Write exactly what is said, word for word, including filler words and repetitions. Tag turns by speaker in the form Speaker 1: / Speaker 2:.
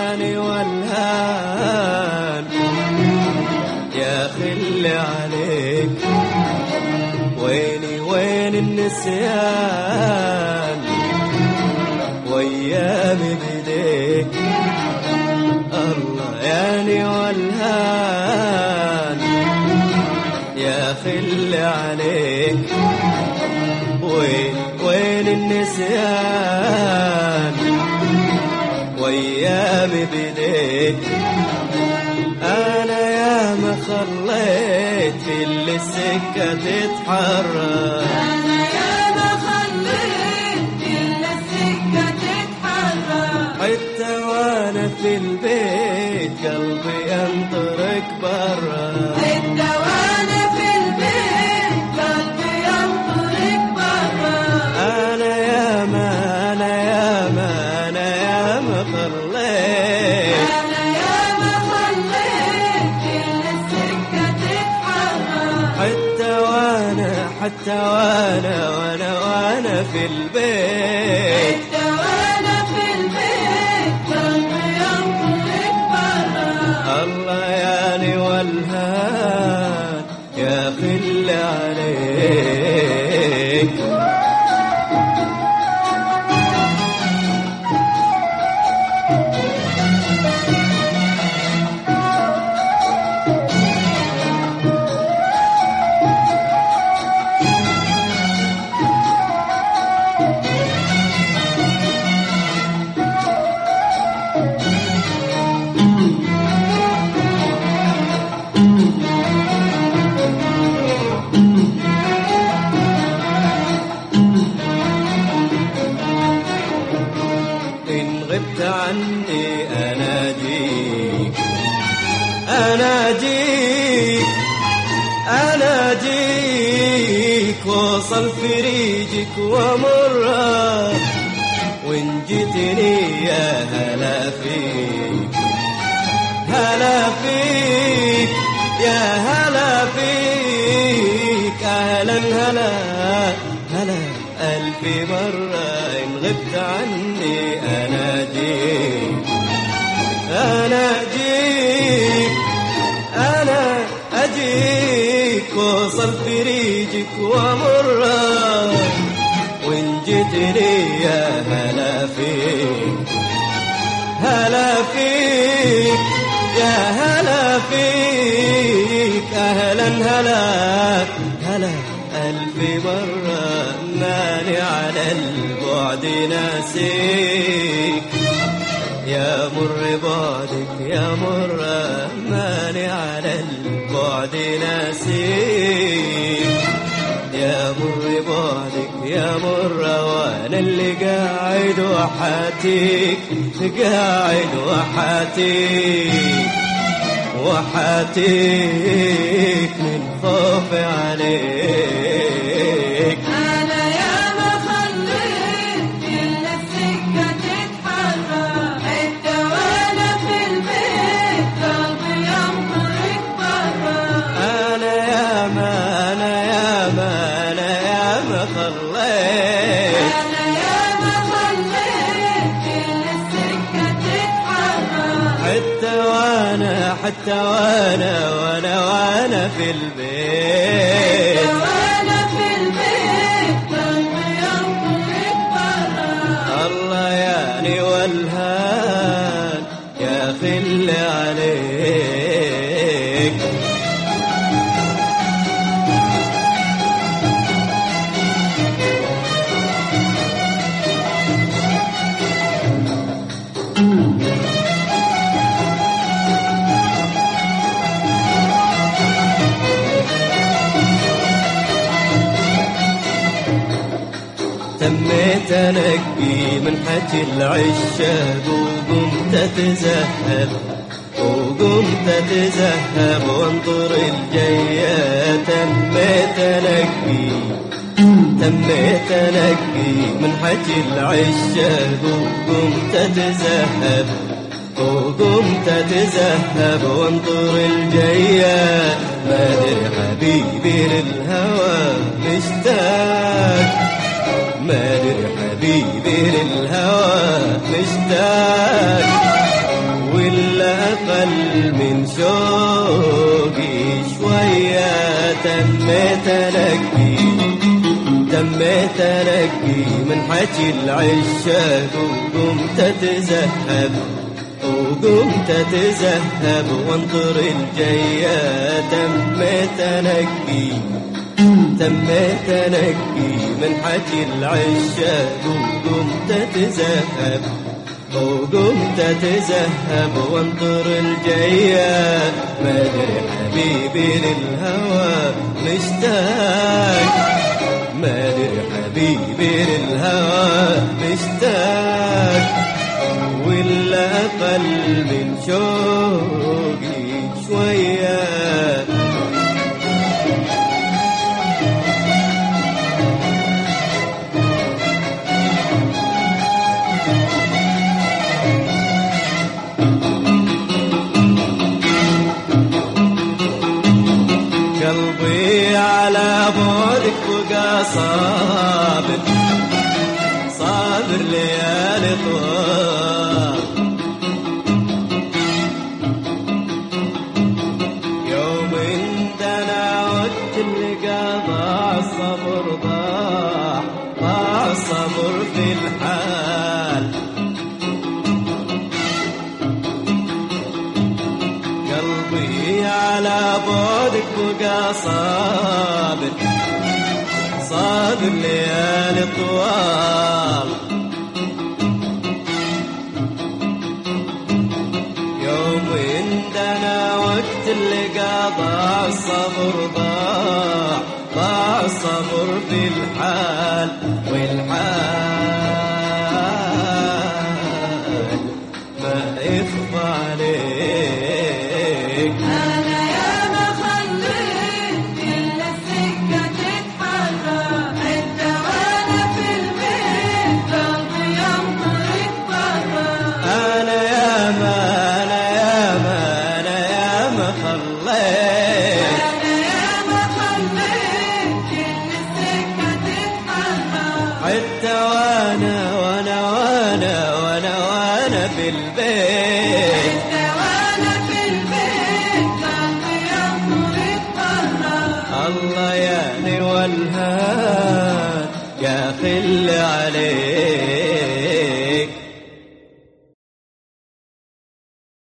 Speaker 1: ياني والهان يا خلي عليك، ويني وين النسيان وايامي بيديك. الله ياني والهان يا خلي عليك، وين وين النسيان وايامي بيديك. انا يا ما خليت في اللي السكه تتحرك،
Speaker 2: انا يا ما خليت في اللي السكه تتحرك.
Speaker 1: حتى وانا في البيت قلبي ينطرك برا،
Speaker 2: حتى وانا في البيت قلبي ينطرك برا.
Speaker 1: انا يا ما انا يا ما انا يا ما خليت،
Speaker 2: انا يا ما خليت في اللي السكه تتحرك.
Speaker 1: حتى وانا حتى وانا وانا وانا في البيت.
Speaker 2: حتى وانا في البيت قلبي ينطرك برا.
Speaker 1: الله ياني والهان يا خلي عليك. إن غبت عني أناجيك أناجيك أناجيك، وصل في ريجك ومرة، وإن جيتني يا هلا فيك هلا فيك يا هلا فيك. أهلا هلا هلا ألف مرة. إن غبت عني أناجيك أناجيك أنا أجيك، وصل في ريجك ومرة، وإن جيتني يا هلا فيك هلا فيك يا هلا فيك. أهلا هلا هلا ألف مرة. ماني على البعد ناسيك يا مر بعدك يا مر، ماني على البعد ناسيك يا مر بعدك يا مر. وانا اللي قاعد وحاتيك قاعد وحاتيك وحاتيك من خوفي عليك.
Speaker 2: أنا يا ما خليت في اللي السكة تتحرك. حتى وأنا في البيت قلبي ينطرك برا.
Speaker 1: أنا يا ما أنا يا ما أنا يا ما خليت،
Speaker 2: أنا يا ما خليت في اللي السكة تتحرك.
Speaker 1: حتى وأنا حتى وأنا وأنا وأنا في البيت.
Speaker 2: حتى وأنا في البيت قلبي ينطرك برا.
Speaker 1: الله ياني والهان يا خلي عليك. تميت انقي من حكي العشاق، وقمت اتزهب وقمت اتزهب وانظر الجاية. تميت انقي تميت انقي من حكي العشاق، وقمت اتزهب وقمت اتزهب وانظر الجاية. ما ادري حبيبي للهوى مشتاق، ما ادري حبيبي للهوى مشتاق، شوقي شوية تميت أنقي تميت أنقي من حكي العشاق وقمت أتزهب وقمت أتزهب وانطر الجية تميت أنقي تميت أنقي من حكي العشاق وقمت أتزهب وقمت أتزهب وانطر الجية ما أدري حبيبي للهوى مشتاق ما أدري حبيبي للهوى مشتاق ولا أقل من شوقي شوية قلبي على بعدك بقى صابر صابر ليالي طوال يوم عندنا وقت اللي ضاع الصبر ضاع ضاع الصبر في الحال قلبي على بعدك بقى صابر صابر ليالي طوال يوم عندنا وقت اللي ضاع الصبر ضاع ضاع الصبر في الحال والحال ما يخفى عليك
Speaker 2: أنا يا ما خليت كل السكة تتحرك أنت وأنا في البيت قلبي ينطلق برا
Speaker 1: أنا يا ما أنا يا ما أنا يا ما خليت
Speaker 2: أنا يا ما خليت كل السكة تتحرك
Speaker 1: حتى وأنا وأنا وأنا وأنا وأنا في البيت
Speaker 2: أنت وأنا في البيت قلبي ينطلق برا
Speaker 1: الله يعني والها